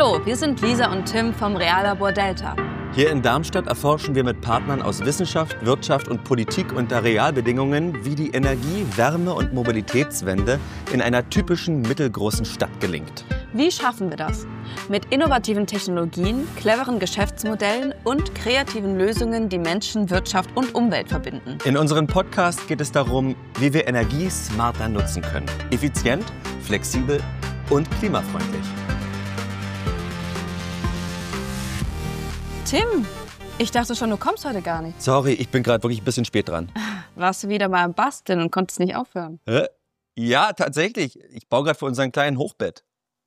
Hallo, wir sind Lisa und Tim vom Reallabor Delta. Hier in Darmstadt erforschen wir mit Partnern aus Wissenschaft, Wirtschaft und Politik unter Realbedingungen, wie die Energie-, Wärme- und Mobilitätswende in einer typischen mittelgroßen Stadt gelingt. Wie schaffen wir das? Mit innovativen Technologien, cleveren Geschäftsmodellen und kreativen Lösungen, die Menschen, Wirtschaft und Umwelt verbinden. In unserem Podcast geht es darum, wie wir Energie smarter nutzen können. Effizient, flexibel und klimafreundlich. Tim, ich dachte schon, du kommst heute gar nicht. Sorry, ich bin gerade wirklich ein bisschen spät dran. Warst du wieder mal am Basteln und konntest nicht aufhören? Ja, tatsächlich. Ich baue gerade für unseren kleinen Hochbett.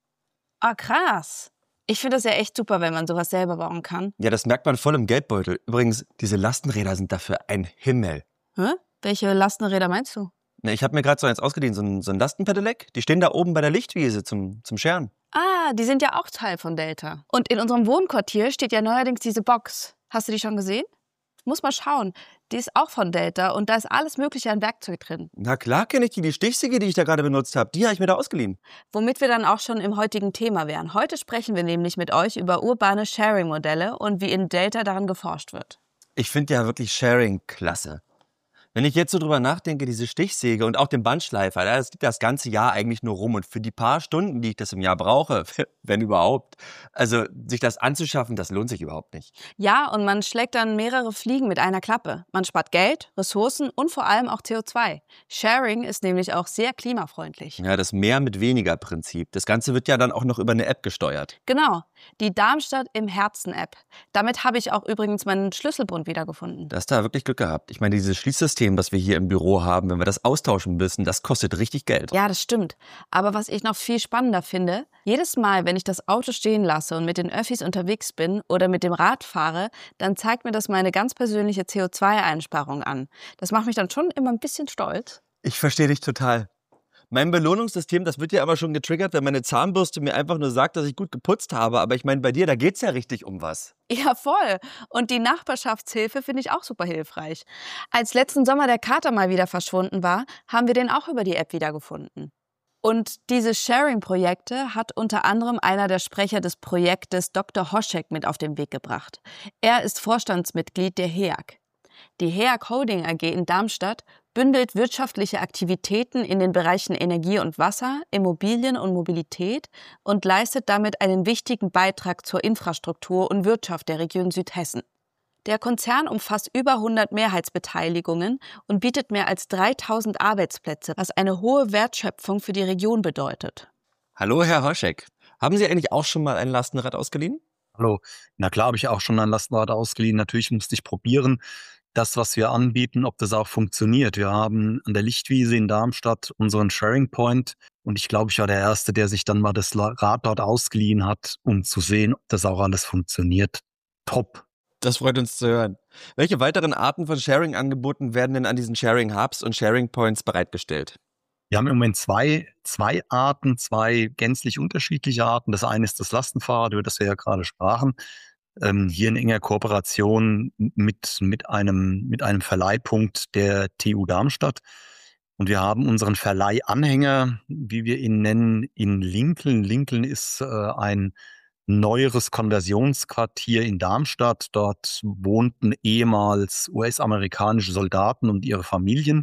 Ah, krass. Ich finde das ja echt super, wenn man sowas selber bauen kann. Ja, das merkt man voll im Geldbeutel. Übrigens, diese Lastenräder sind dafür ein Himmel. Welche Lastenräder meinst du? Na, ich habe mir gerade so eins ausgeliehen, so ein Lastenpedelec. Die stehen da oben bei der Lichtwiese zum Scheren. Ah, die sind ja auch Teil von Delta. Und in unserem Wohnquartier steht ja neuerdings diese Box. Hast du die schon gesehen? Muss mal schauen. Die ist auch von Delta und da ist alles Mögliche an Werkzeug drin. Na klar kenne ich die Stichsäge, die ich da gerade benutzt habe. Die habe ich mir da ausgeliehen. Womit wir dann auch schon im heutigen Thema wären. Heute sprechen wir nämlich mit euch über urbane Sharing-Modelle und wie in Delta daran geforscht wird. Ich finde ja wirklich Sharing klasse. Wenn ich jetzt so drüber nachdenke, diese Stichsäge und auch den Bandschleifer, das liegt das ganze Jahr eigentlich nur rum. Und für die paar Stunden, die ich das im Jahr brauche, wenn überhaupt, also sich das anzuschaffen, das lohnt sich überhaupt nicht. Ja, und man schlägt dann mehrere Fliegen mit einer Klappe. Man spart Geld, Ressourcen und vor allem auch CO2. Sharing ist nämlich auch sehr klimafreundlich. Ja, das Mehr mit weniger Prinzip. Das Ganze wird ja dann auch noch über eine App gesteuert. Genau, die Darmstadt im Herzen-App. Damit habe ich auch übrigens meinen Schlüsselbund wiedergefunden. Da hast du wirklich Glück gehabt. Ich meine, dieses Schließsystem, das wir hier im Büro haben, wenn wir das austauschen müssen, das kostet richtig Geld. Ja, das stimmt. Aber was ich noch viel spannender finde, jedes Mal, wenn ich das Auto stehen lasse und mit den Öffis unterwegs bin oder mit dem Rad fahre, dann zeigt mir das meine ganz persönliche CO2-Einsparung an. Das macht mich dann schon immer ein bisschen stolz. Ich verstehe dich total. Mein Belohnungssystem, das wird ja aber schon getriggert, wenn meine Zahnbürste mir einfach nur sagt, dass ich gut geputzt habe. Aber ich meine, bei dir, da geht's ja richtig um was. Ja, voll. Und die Nachbarschaftshilfe finde ich auch super hilfreich. Als letzten Sommer der Kater mal wieder verschwunden war, haben wir den auch über die App wiedergefunden. Und diese Sharing-Projekte hat unter anderem einer der Sprecher des Projektes Dr. Hoschek mit auf den Weg gebracht. Er ist Vorstandsmitglied der HEAG. Die HEAG Holding AG in Darmstadt bündelt wirtschaftliche Aktivitäten in den Bereichen Energie und Wasser, Immobilien und Mobilität und leistet damit einen wichtigen Beitrag zur Infrastruktur und Wirtschaft der Region Südhessen. Der Konzern umfasst über 100 Mehrheitsbeteiligungen und bietet mehr als 3000 Arbeitsplätze, was eine hohe Wertschöpfung für die Region bedeutet. Hallo, Herr Hoschek. Haben Sie eigentlich auch schon mal ein Lastenrad ausgeliehen? Hallo. Na klar, habe ich auch schon ein Lastenrad ausgeliehen. Natürlich musste ich probieren, das, was wir anbieten, ob das auch funktioniert. Wir haben an der Lichtwiese in Darmstadt unseren Sharing Point und ich glaube, ich war der Erste, der sich dann mal das Rad dort ausgeliehen hat, um zu sehen, ob das auch alles funktioniert. Top. Das freut uns zu hören. Welche weiteren Arten von Sharing-Angeboten werden denn an diesen Sharing-Hubs und Sharing-Points bereitgestellt? Wir haben im Moment zwei Arten, zwei gänzlich unterschiedliche Arten. Das eine ist das Lastenfahrrad, über das wir ja gerade sprachen. Hier in enger Kooperation mit einem Verleihpunkt der TU Darmstadt. Und wir haben unseren Verleihanhänger, wie wir ihn nennen, in Lincoln. Lincoln ist ein neueres Konversionsquartier in Darmstadt. Dort wohnten ehemals US-amerikanische Soldaten und ihre Familien.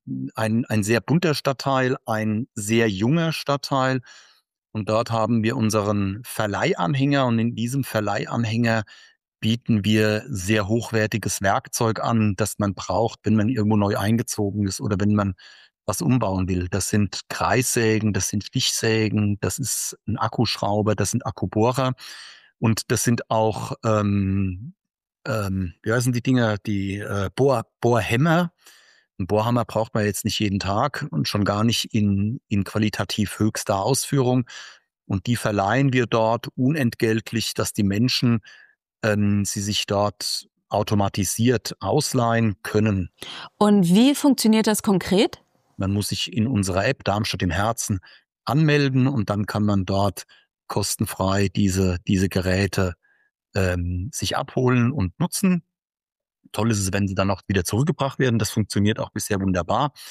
Ein sehr bunter Stadtteil, ein sehr junger Stadtteil. Und dort haben wir unseren Verleihanhänger und in diesem Verleihanhänger bieten wir sehr hochwertiges Werkzeug an, das man braucht, wenn man irgendwo neu eingezogen ist oder wenn man was umbauen will. Das sind Kreissägen, das sind Stichsägen, das ist ein Akkuschrauber, das sind Akkubohrer und das sind auch, wie heißen die Dinger, die Bohrhämmer. Ein Bohrhammer braucht man jetzt nicht jeden Tag und schon gar nicht in qualitativ höchster Ausführung. Und die verleihen wir dort unentgeltlich, dass die Menschen sie sich dort automatisiert ausleihen können. Und wie funktioniert das konkret? Man muss sich in unserer App Darmstadt im Herzen anmelden und dann kann man dort kostenfrei diese Geräte sich abholen und nutzen. Toll ist es, wenn sie dann auch wieder zurückgebracht werden. Das funktioniert auch bisher wunderbar.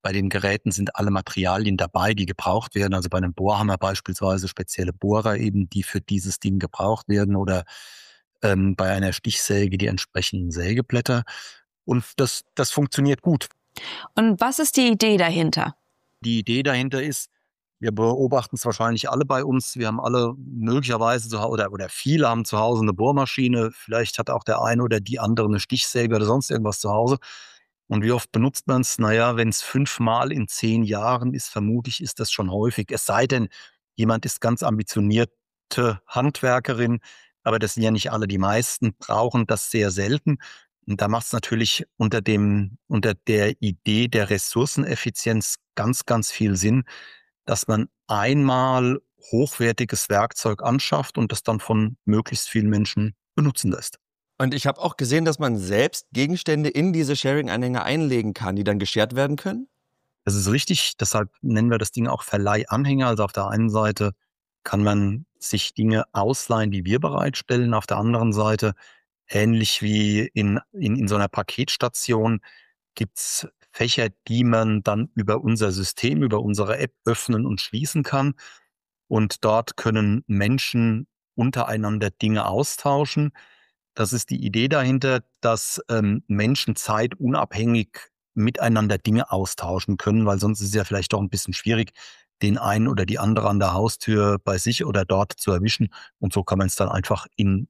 Bei den Geräten sind alle Materialien dabei, die gebraucht werden. Also bei einem Bohrhammer beispielsweise spezielle Bohrer eben, die für dieses Ding gebraucht werden oder bei einer Stichsäge die entsprechenden Sägeblätter. Und das funktioniert gut. Und was ist die Idee dahinter? Die Idee dahinter ist, wir beobachten es wahrscheinlich alle bei uns. Wir haben alle möglicherweise zu Hause oder viele haben zu Hause eine Bohrmaschine. Vielleicht hat auch der eine oder die andere eine Stichsäge oder sonst irgendwas zu Hause. Und wie oft benutzt man es? Naja, wenn es 5-mal in 10 Jahren ist, vermutlich ist das schon häufig. Es sei denn, jemand ist ganz ambitionierte Handwerkerin, aber das sind ja nicht alle. Die meisten brauchen das sehr selten. Und da macht es natürlich unter der Idee der Ressourceneffizienz ganz, ganz viel Sinn, dass man einmal hochwertiges Werkzeug anschafft und das dann von möglichst vielen Menschen benutzen lässt. Und ich habe auch gesehen, dass man selbst Gegenstände in diese Sharing-Anhänger einlegen kann, die dann geshared werden können? Das ist richtig, deshalb nennen wir das Ding auch Verleihanhänger. Also auf der einen Seite kann man sich Dinge ausleihen, die wir bereitstellen. Auf der anderen Seite, ähnlich wie in so einer Paketstation, gibt's Fächer, die man dann über unser System, über unsere App öffnen und schließen kann. Und dort können Menschen untereinander Dinge austauschen. Das ist die Idee dahinter, dass Menschen zeitunabhängig miteinander Dinge austauschen können, weil sonst ist es ja vielleicht doch ein bisschen schwierig, den einen oder die andere an der Haustür bei sich oder dort zu erwischen. Und so kann man es dann einfach in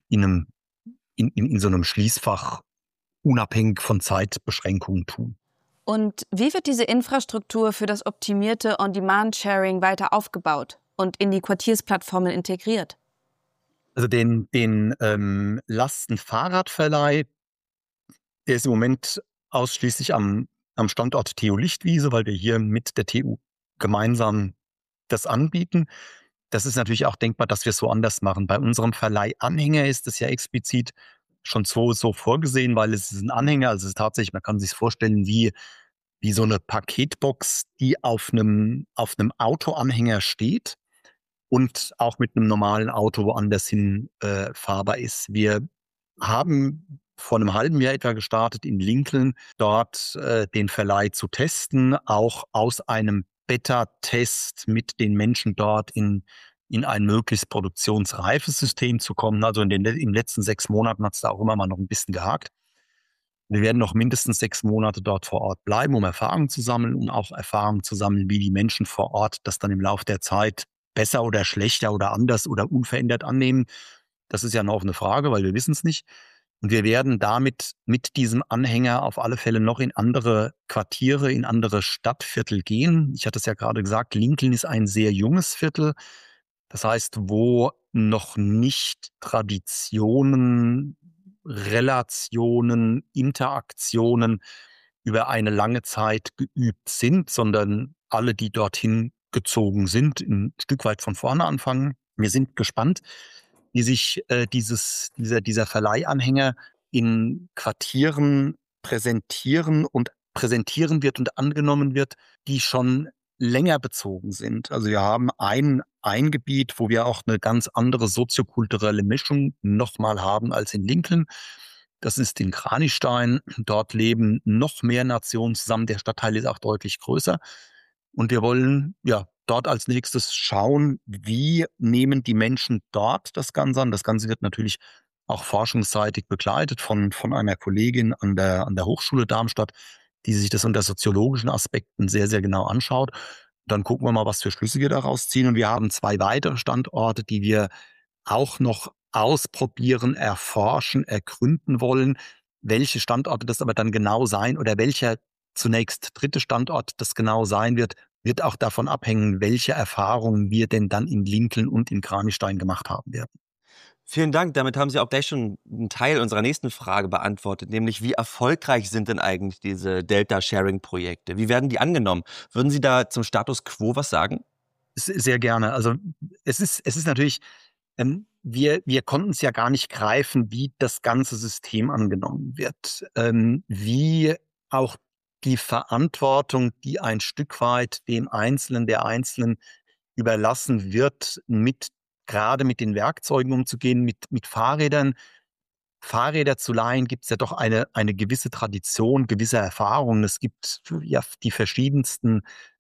so einem Schließfach unabhängig von Zeitbeschränkungen tun. Und wie wird diese Infrastruktur für das optimierte On-Demand-Sharing weiter aufgebaut und in die Quartiersplattformen integriert? Also den Lastenfahrradverleih, der ist im Moment ausschließlich am Standort TU Lichtwiese, weil wir hier mit der TU gemeinsam das anbieten. Das ist natürlich auch denkbar, dass wir es so anders machen. Bei unserem Verleihanhänger ist es ja explizit schon so vorgesehen, weil es ist ein Anhänger, also es ist tatsächlich, man kann sich vorstellen, wie so eine Paketbox, die auf einem Autoanhänger steht und auch mit einem normalen Auto woanders hin fahrbar ist. Wir haben vor einem halben Jahr etwa gestartet in Lincoln, dort den Verleih zu testen, auch aus einem Beta-Test mit den Menschen dort in ein möglichst produktionsreifes System zu kommen. Also in den letzten 6 Monaten hat es da auch immer mal noch ein bisschen gehakt. Wir werden noch mindestens 6 Monate dort vor Ort bleiben, um Erfahrungen zu sammeln und auch Erfahrungen zu sammeln, wie die Menschen vor Ort das dann im Laufe der Zeit besser oder schlechter oder anders oder unverändert annehmen. Das ist ja eine offene Frage, weil wir wissen es nicht. Und wir werden damit mit diesem Anhänger auf alle Fälle noch in andere Quartiere, in andere Stadtviertel gehen. Ich hatte es ja gerade gesagt, Lincoln ist ein sehr junges Viertel. Das heißt, wo noch nicht Traditionen, Relationen, Interaktionen über eine lange Zeit geübt sind, sondern alle, die dorthin gezogen sind, ein Stück weit von vorne anfangen. Wir sind gespannt, wie sich dieser Verleihanhänger in Quartieren präsentieren wird und angenommen wird, die schon länger bezogen sind. Also wir haben ein Gebiet, wo wir auch eine ganz andere soziokulturelle Mischung nochmal haben als in Lincoln. Das ist in Kranichstein. Dort leben noch mehr Nationen zusammen. Der Stadtteil ist auch deutlich größer. Und wir wollen ja dort als nächstes schauen, wie nehmen die Menschen dort das Ganze an. Das Ganze wird natürlich auch forschungsseitig begleitet von einer Kollegin an der Hochschule Darmstadt, die sich das unter soziologischen Aspekten sehr, sehr genau anschaut. Dann gucken wir mal, was für Schlüsse wir daraus ziehen. Und wir haben 2 weitere Standorte, die wir auch noch ausprobieren, erforschen, ergründen wollen. Welche Standorte das aber dann genau sein oder welcher zunächst dritte Standort das genau sein wird auch davon abhängen, welche Erfahrungen wir denn dann in Lincoln und in Kranichstein gemacht haben werden. Vielen Dank. Damit haben Sie auch gleich schon einen Teil unserer nächsten Frage beantwortet, nämlich wie erfolgreich sind denn eigentlich diese Delta-Sharing-Projekte? Wie werden die angenommen? Würden Sie da zum Status quo was sagen? Sehr gerne. Also es ist natürlich, wir konnten es ja gar nicht greifen, wie das ganze System angenommen wird, wie auch die Verantwortung, die ein Stück weit dem Einzelnen, der Einzelnen überlassen wird, gerade mit den Werkzeugen umzugehen, mit Fahrrädern Fahrräder zu leihen, gibt es ja doch eine gewisse Tradition, gewisse Erfahrungen. Es gibt ja die verschiedensten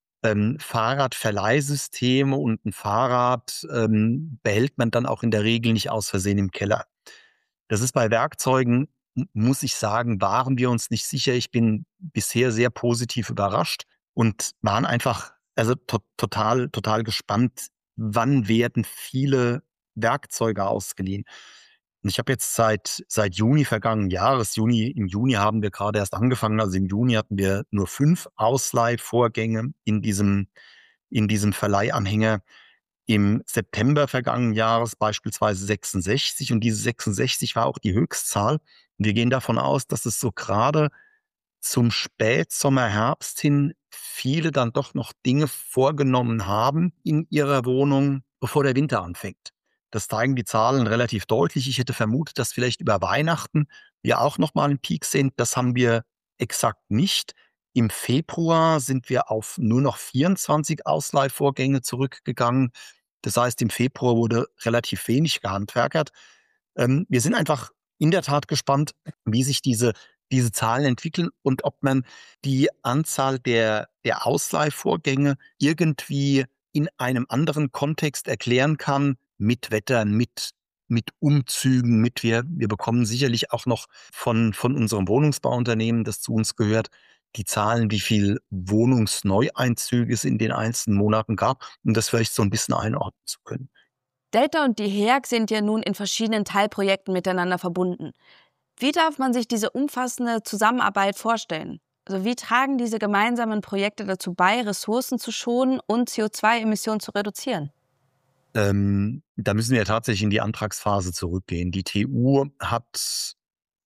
Fahrradverleihsysteme, und ein Fahrrad behält man dann auch in der Regel nicht aus Versehen im Keller. Das ist bei Werkzeugen, muss ich sagen, waren wir uns nicht sicher. Ich bin bisher sehr positiv überrascht und waren einfach also total gespannt, wann werden viele Werkzeuge ausgeliehen. Und ich habe jetzt seit Juni vergangenen Jahres, im Juni haben wir gerade erst angefangen, also im Juni hatten wir nur 5 Ausleihvorgänge in diesem Verleihanhänger. Im September vergangenen Jahres beispielsweise 66, und diese 66 war auch die Höchstzahl. Wir gehen davon aus, dass es so gerade zum Spätsommer, Herbst hin viele dann doch noch Dinge vorgenommen haben in ihrer Wohnung, bevor der Winter anfängt. Das zeigen die Zahlen relativ deutlich. Ich hätte vermutet, dass vielleicht über Weihnachten wir auch nochmal einen Peak sehen. Das haben wir exakt nicht. Im Februar sind wir auf nur noch 24 Ausleihvorgänge zurückgegangen. Das heißt, im Februar wurde relativ wenig gehandwerkert. Wir sind einfach in der Tat gespannt, wie sich diese Zahlen entwickeln und ob man die Anzahl der Ausleihvorgänge irgendwie in einem anderen Kontext erklären kann, mit Wettern, mit Umzügen, wir bekommen sicherlich auch noch von unserem Wohnungsbauunternehmen, das zu uns gehört, die Zahlen, wie viel Wohnungsneueinzüge es in den einzelnen Monaten gab, um das vielleicht so ein bisschen einordnen zu können. Delta und die HEAG sind ja nun in verschiedenen Teilprojekten miteinander verbunden. Wie darf man sich diese umfassende Zusammenarbeit vorstellen? Also wie tragen diese gemeinsamen Projekte dazu bei, Ressourcen zu schonen und CO2-Emissionen zu reduzieren? Da müssen wir ja tatsächlich in die Antragsphase zurückgehen. Die TU hat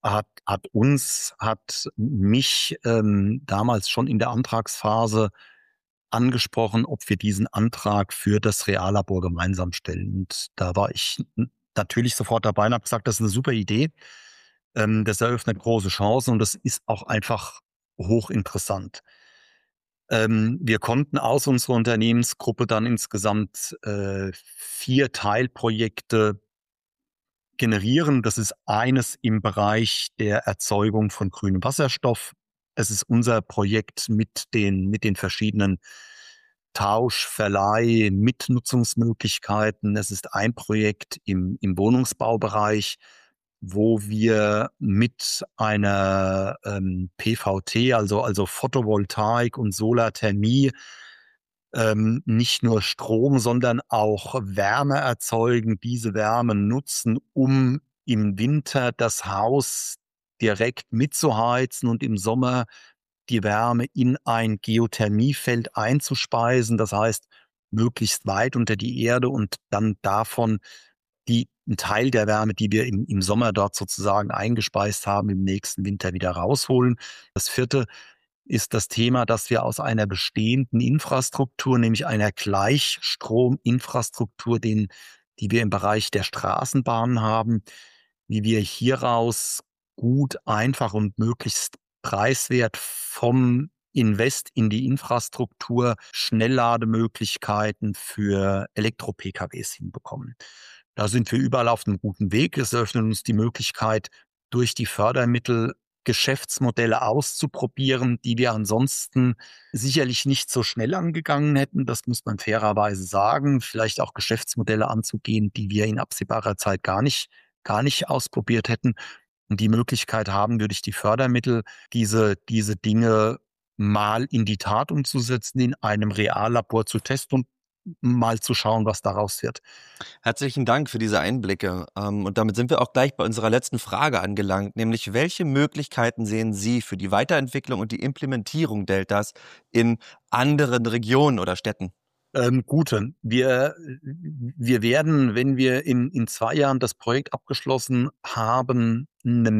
mich damals schon in der Antragsphase angesprochen, ob wir diesen Antrag für das Reallabor gemeinsam stellen. Und da war ich natürlich sofort dabei und habe gesagt, das ist eine super Idee. Das eröffnet große Chancen und das ist auch einfach hochinteressant. Wir konnten aus unserer Unternehmensgruppe dann insgesamt 4 Teilprojekte generieren. Das ist eines im Bereich der Erzeugung von grünem Wasserstoff. Es ist unser Projekt mit den verschiedenen Tausch-, Verleih-, Mitnutzungsmöglichkeiten. Es ist ein Projekt im Wohnungsbaubereich, wo wir mit einer PVT, also Photovoltaik und Solarthermie, nicht nur Strom, sondern auch Wärme erzeugen, diese Wärme nutzen, um im Winter das Haus direkt mitzuheizen und im Sommer die Wärme in ein Geothermiefeld einzuspeisen. Das heißt, möglichst weit unter die Erde, und dann davon einen Teil der Wärme, die wir im Sommer dort sozusagen eingespeist haben, im nächsten Winter wieder rausholen. Das 4. ist das Thema, dass wir aus einer bestehenden Infrastruktur, nämlich einer Gleichstrominfrastruktur, die wir im Bereich der Straßenbahnen haben, wie wir hieraus gut, einfach und möglichst preiswert vom Invest in die Infrastruktur Schnelllademöglichkeiten für Elektro-PKWs hinbekommen. Da sind wir überall auf einem guten Weg. Es eröffnet uns die Möglichkeit, durch die Fördermittel Geschäftsmodelle auszuprobieren, die wir ansonsten sicherlich nicht so schnell angegangen hätten. Das muss man fairerweise sagen. Vielleicht auch Geschäftsmodelle anzugehen, die wir in absehbarer Zeit gar nicht ausprobiert hätten. Und die Möglichkeit haben wir durch die Fördermittel, diese Dinge mal in die Tat umzusetzen, in einem Reallabor zu testen und mal zu schauen, was daraus wird. Herzlichen Dank für diese Einblicke. Und damit sind wir auch gleich bei unserer letzten Frage angelangt, nämlich welche Möglichkeiten sehen Sie für die Weiterentwicklung und die Implementierung Deltas in anderen Regionen oder Städten? Gute. Wir werden, wenn wir in 2 Jahren das Projekt abgeschlossen haben,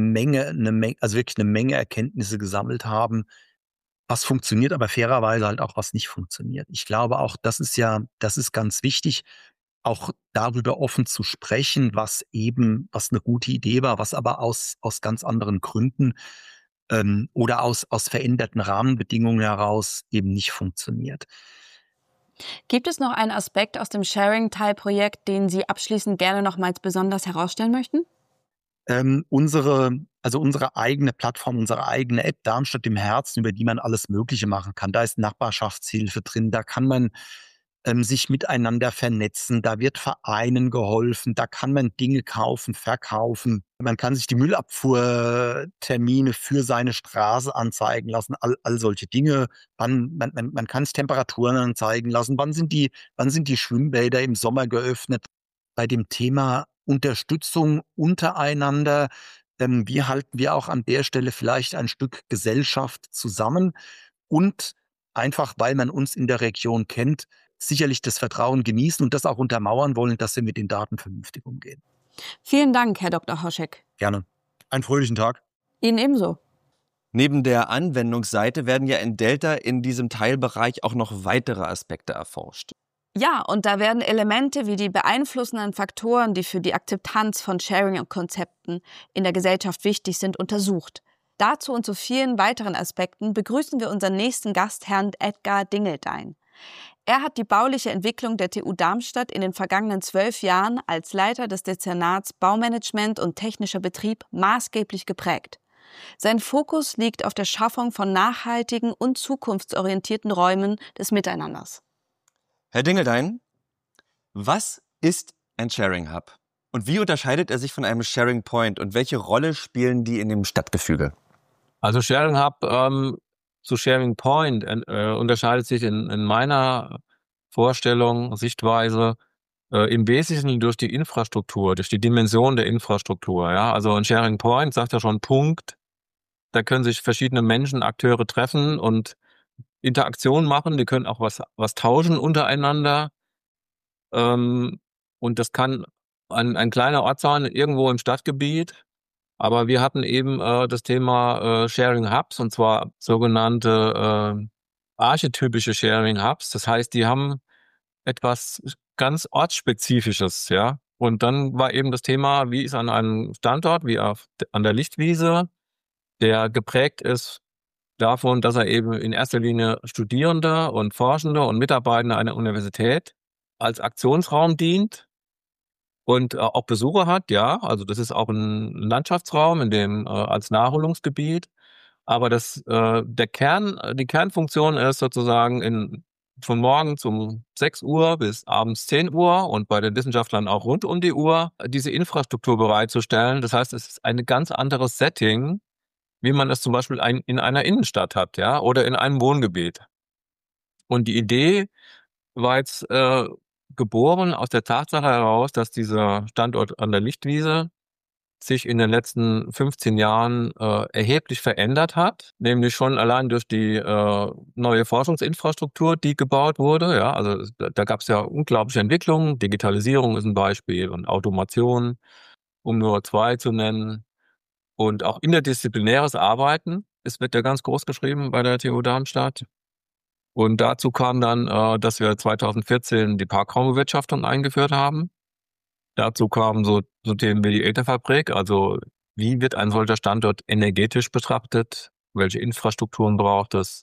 also wirklich eine Menge Erkenntnisse gesammelt haben, was funktioniert, aber fairerweise halt auch, was nicht funktioniert. Ich glaube auch, das ist ganz wichtig, auch darüber offen zu sprechen, was eine gute Idee war, was aber aus ganz anderen Gründen oder aus veränderten Rahmenbedingungen heraus eben nicht funktioniert. Gibt es noch einen Aspekt aus dem Sharing-Teilprojekt, den Sie abschließend gerne nochmals besonders herausstellen möchten? unsere eigene Plattform, unsere eigene App Darmstadt im Herzen, über die man alles Mögliche machen kann. Da ist Nachbarschaftshilfe drin, da kann man sich miteinander vernetzen, da wird Vereinen geholfen, da kann man Dinge kaufen, verkaufen. Man kann sich die Müllabfuhrtermine für seine Straße anzeigen lassen, all solche Dinge. Man kann sich Temperaturen anzeigen lassen. Wann sind die Schwimmbäder im Sommer geöffnet? Bei dem Thema Unterstützung untereinander, wie halten wir auch an der Stelle vielleicht ein Stück Gesellschaft zusammen und einfach, weil man uns in der Region kennt, sicherlich das Vertrauen genießen und das auch untermauern wollen, dass wir mit den Daten vernünftig umgehen. Vielen Dank, Herr Dr. Hoschek. Gerne. Einen fröhlichen Tag. Ihnen ebenso. Neben der Anwendungsseite werden ja in Delta in diesem Teilbereich auch noch weitere Aspekte erforscht. Ja, und da werden Elemente wie die beeinflussenden Faktoren, die für die Akzeptanz von Sharing-Konzepten in der Gesellschaft wichtig sind, untersucht. Dazu und zu vielen weiteren Aspekten begrüßen wir unseren nächsten Gast, Herrn Edgar Dingeldein. Er hat die bauliche Entwicklung der TU Darmstadt in den vergangenen 12 Jahren als Leiter des Dezernats Baumanagement und technischer Betrieb maßgeblich geprägt. Sein Fokus liegt auf der Schaffung von nachhaltigen und zukunftsorientierten Räumen des Miteinanders. Herr Dingeldein, was ist ein Sharing Hub? Und wie unterscheidet er sich von einem Sharing Point? Und welche Rolle spielen die in dem Stadtgefüge? Also Sharing Hub zu Sharing Point unterscheidet sich in meiner Vorstellung, Sichtweise im Wesentlichen durch die Infrastruktur, durch die Dimension der Infrastruktur. Ja? Also ein Sharing Point sagt ja schon Punkt, da können sich verschiedene Menschen, Akteure treffen und Interaktion machen, die können auch was tauschen untereinander. Und das kann ein kleiner Ort sein, irgendwo im Stadtgebiet. Aber wir hatten eben das Thema Sharing Hubs, und zwar sogenannte archetypische Sharing Hubs. Das heißt, die haben etwas ganz Ortsspezifisches, ja. Und dann war eben das Thema, wie ist an einem Standort, wie an der Lichtwiese, der geprägt ist davon, dass er eben in erster Linie Studierende und Forschende und Mitarbeitende einer Universität als Aktionsraum dient und auch Besucher hat, ja. Also das ist auch ein Landschaftsraum, in dem als Naherholungsgebiet. Aber die Kernfunktion ist sozusagen von morgens um 6 Uhr bis abends 10 Uhr und bei den Wissenschaftlern auch rund um die Uhr diese Infrastruktur bereitzustellen. Das heißt, es ist ein ganz anderes Setting, wie man es zum Beispiel in einer Innenstadt hat, ja, oder in einem Wohngebiet. Und die Idee war jetzt geboren aus der Tatsache heraus, dass dieser Standort an der Lichtwiese sich in den letzten 15 Jahren erheblich verändert hat, nämlich schon allein durch die neue Forschungsinfrastruktur, die gebaut wurde. Ja, also da gab es ja unglaubliche Entwicklungen. Digitalisierung ist ein Beispiel und Automation, um nur 2 zu nennen. Und auch interdisziplinäres Arbeiten, es wird ja ganz groß geschrieben bei der TU Darmstadt. Und dazu kam dann, dass wir 2014 die Parkraumbewirtschaftung eingeführt haben. Dazu kamen so Themen wie die Etherfabrik, also wie wird ein solcher Standort energetisch betrachtet, welche Infrastrukturen braucht es.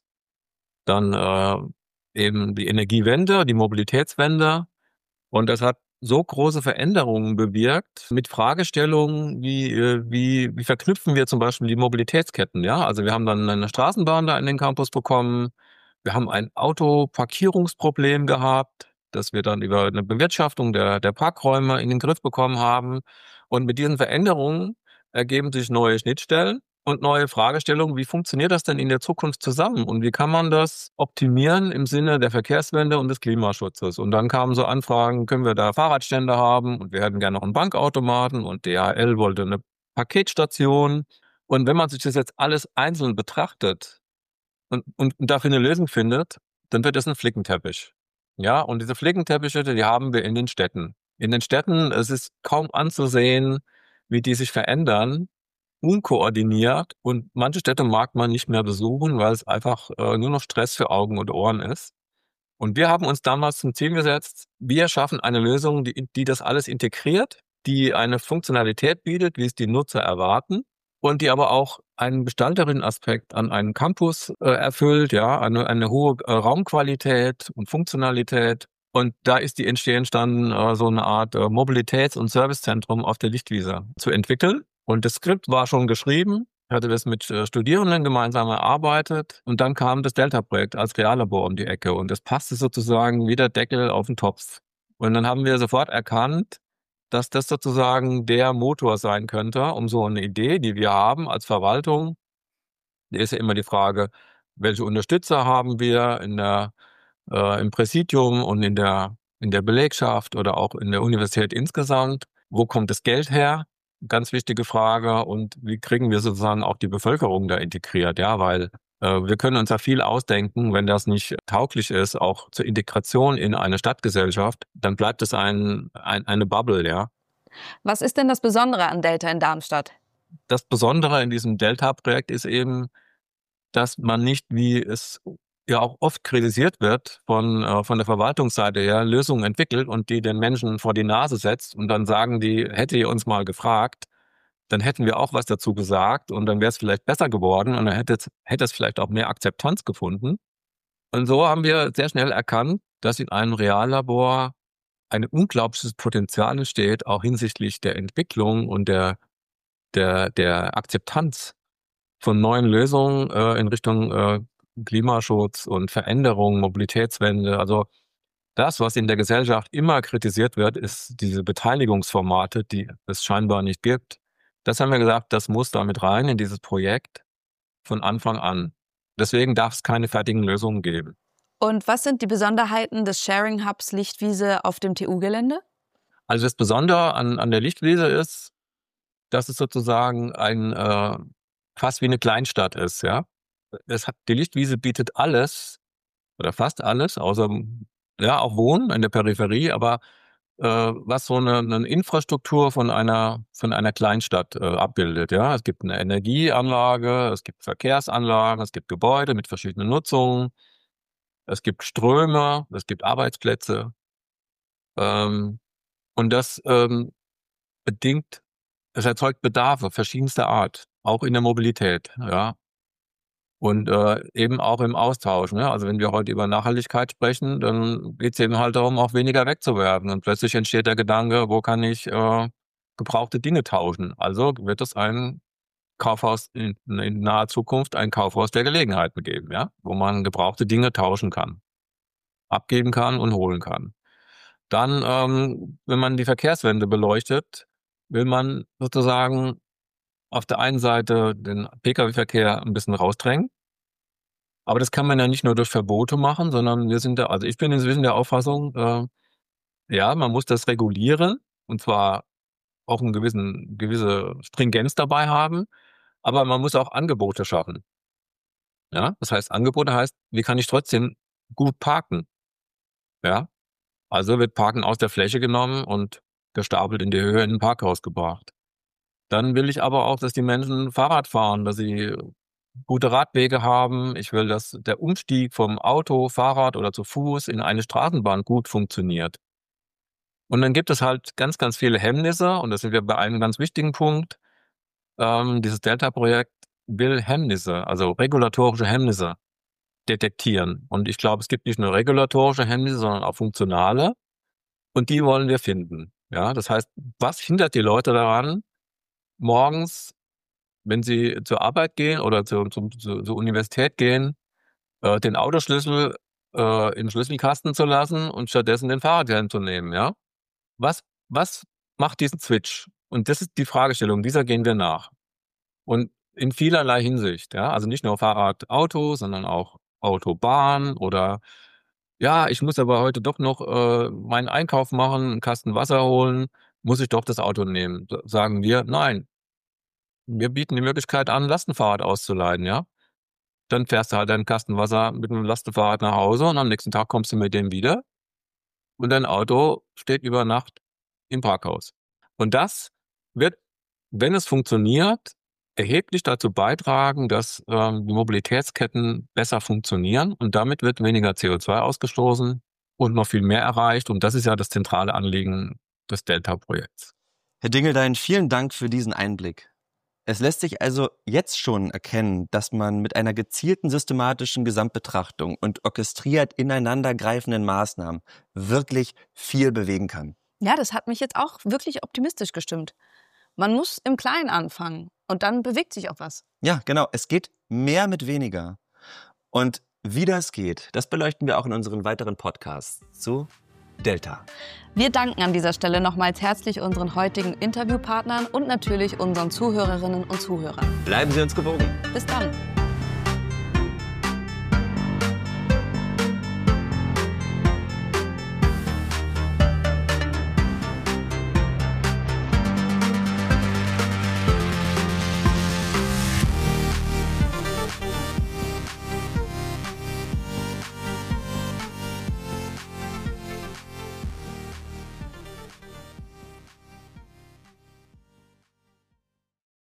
Dann eben die Energiewende, die Mobilitätswende. Und das hat so große Veränderungen bewirkt mit Fragestellungen wie verknüpfen wir zum Beispiel die Mobilitätsketten, ja? Also wir haben dann eine Straßenbahn da in den Campus bekommen. Wir haben ein Autoparkierungsproblem gehabt, das wir dann über eine Bewirtschaftung der Parkräume in den Griff bekommen haben. Und mit diesen Veränderungen ergeben sich neue Schnittstellen und neue Fragestellungen. Wie funktioniert das denn in der Zukunft zusammen? Und wie kann man das optimieren im Sinne der Verkehrswende und des Klimaschutzes? Und dann kamen so Anfragen, können wir da Fahrradstände haben? Und wir hätten gerne noch einen Bankautomaten und DHL wollte eine Paketstation. Und wenn man sich das jetzt alles einzeln betrachtet und dafür eine Lösung findet, dann wird das ein Flickenteppich. Ja, und diese Flickenteppiche, die haben wir in den Städten. In den Städten, es ist kaum anzusehen, wie die sich verändern, unkoordiniert, und manche Städte mag man nicht mehr besuchen, weil es einfach nur noch Stress für Augen und Ohren ist. Und wir haben uns damals zum Ziel gesetzt, wir schaffen eine Lösung, die das alles integriert, die eine Funktionalität bietet, wie es die Nutzer erwarten, und die aber auch einen Gestalterinnen-Aspekt an einen Campus erfüllt, ja, eine hohe Raumqualität und Funktionalität. Und da ist die Idee entstanden, so eine Art Mobilitäts- und Servicezentrum auf der Lichtwiese zu entwickeln. Und das Skript war schon geschrieben, ich hatte das mit Studierenden gemeinsam erarbeitet und dann kam das Delta-Projekt als Reallabor um die Ecke und das passte sozusagen wie der Deckel auf den Topf. Und dann haben wir sofort erkannt, dass das sozusagen der Motor sein könnte, um so eine Idee, die wir haben als Verwaltung. Da ist ja immer die Frage, welche Unterstützer haben wir im Präsidium und in der Belegschaft oder auch in der Universität insgesamt? Wo kommt das Geld her? Ganz wichtige Frage. Und wie kriegen wir sozusagen auch die Bevölkerung da integriert? Ja, weil wir können uns ja viel ausdenken, wenn das nicht tauglich ist, auch zur Integration in eine Stadtgesellschaft, dann bleibt es eine Bubble, ja. Was ist denn das Besondere an Delta in Darmstadt? Das Besondere in diesem Delta-Projekt ist eben, dass man nicht, wie es ja auch oft kritisiert wird, von der Verwaltungsseite her Lösungen entwickelt und die den Menschen vor die Nase setzt und dann sagen die, hätte ihr uns mal gefragt, dann hätten wir auch was dazu gesagt und dann wäre es vielleicht besser geworden und dann hätte es vielleicht auch mehr Akzeptanz gefunden. Und so haben wir sehr schnell erkannt, dass in einem Reallabor ein unglaubliches Potenzial entsteht, auch hinsichtlich der Entwicklung und der Akzeptanz von neuen Lösungen in Richtung Klimaschutz und Veränderung, Mobilitätswende. Also das, was in der Gesellschaft immer kritisiert wird, ist diese Beteiligungsformate, die es scheinbar nicht gibt. Das haben wir gesagt, das muss da mit rein in dieses Projekt von Anfang an. Deswegen darf es keine fertigen Lösungen geben. Und was sind die Besonderheiten des Sharing Hubs Lichtwiese auf dem TU-Gelände? Also das Besondere an der Lichtwiese ist, dass es sozusagen fast wie eine Kleinstadt ist, ja. Die Lichtwiese bietet alles oder fast alles, außer ja auch Wohnen in der Peripherie, aber was so eine Infrastruktur von einer Kleinstadt abbildet, ja. Es gibt eine Energieanlage, es gibt Verkehrsanlagen, es gibt Gebäude mit verschiedenen Nutzungen, es gibt Ströme, es gibt Arbeitsplätze und das es erzeugt Bedarfe verschiedenster Art, auch in der Mobilität, ja. Und eben auch im Austausch, ne? Also wenn wir heute über Nachhaltigkeit sprechen, dann geht es eben halt darum, auch weniger wegzuwerfen. Und plötzlich entsteht der Gedanke, wo kann ich gebrauchte Dinge tauschen? Also wird es ein Kaufhaus in naher Zukunft ein Kaufhaus der Gelegenheiten geben, ja, wo man gebrauchte Dinge tauschen kann, abgeben kann und holen kann. Dann, wenn man die Verkehrswende beleuchtet, will man sozusagen auf der einen Seite den Pkw-Verkehr ein bisschen rausdrängen. Aber das kann man ja nicht nur durch Verbote machen, sondern ich bin inzwischen der Auffassung, ja, man muss das regulieren und zwar auch eine gewisse Stringenz dabei haben, aber man muss auch Angebote schaffen. Ja, das heißt, Angebote heißt, wie kann ich trotzdem gut parken? Ja, also wird Parken aus der Fläche genommen und gestapelt in die Höhe in ein Parkhaus gebracht. Dann will ich aber auch, dass die Menschen Fahrrad fahren, dass sie gute Radwege haben. Ich will, dass der Umstieg vom Auto, Fahrrad oder zu Fuß in eine Straßenbahn gut funktioniert. Und dann gibt es halt ganz, ganz viele Hemmnisse und da sind wir bei einem ganz wichtigen Punkt. Dieses Delta-Projekt will Hemmnisse, also regulatorische Hemmnisse detektieren. Und ich glaube, es gibt nicht nur regulatorische Hemmnisse, sondern auch funktionale. Und die wollen wir finden. Ja, das heißt, was hindert die Leute daran, morgens, wenn sie zur Arbeit gehen oder zur Universität gehen, den Autoschlüssel im Schlüsselkasten zu lassen und stattdessen den Fahrradhelm zu nehmen, ja? Was macht diesen Switch? Und das ist die Fragestellung, dieser gehen wir nach. Und in vielerlei Hinsicht, ja? Also nicht nur Fahrrad, Auto, sondern auch Autobahn oder ja, ich muss aber heute doch noch meinen Einkauf machen, einen Kasten Wasser holen, muss ich doch das Auto nehmen. Sagen wir, nein, wir bieten die Möglichkeit an, Lastenfahrrad auszuleihen, ja? Dann fährst du halt deinen Kasten Wasser mit einem Lastenfahrrad nach Hause und am nächsten Tag kommst du mit dem wieder und dein Auto steht über Nacht im Parkhaus. Und das wird, wenn es funktioniert, erheblich dazu beitragen, dass die Mobilitätsketten besser funktionieren und damit wird weniger CO2 ausgestoßen und noch viel mehr erreicht. Und das ist ja das zentrale Anliegen des Delta-Projekts. Herr Dingeldein, vielen Dank für diesen Einblick. Es lässt sich also jetzt schon erkennen, dass man mit einer gezielten systematischen Gesamtbetrachtung und orchestriert ineinandergreifenden Maßnahmen wirklich viel bewegen kann. Ja, das hat mich jetzt auch wirklich optimistisch gestimmt. Man muss im Kleinen anfangen und dann bewegt sich auch was. Ja, genau. Es geht mehr mit weniger. Und wie das geht, das beleuchten wir auch in unseren weiteren Podcasts zu Delta. Wir danken an dieser Stelle nochmals herzlich unseren heutigen Interviewpartnern und natürlich unseren Zuhörerinnen und Zuhörern. Bleiben Sie uns gewogen. Bis dann.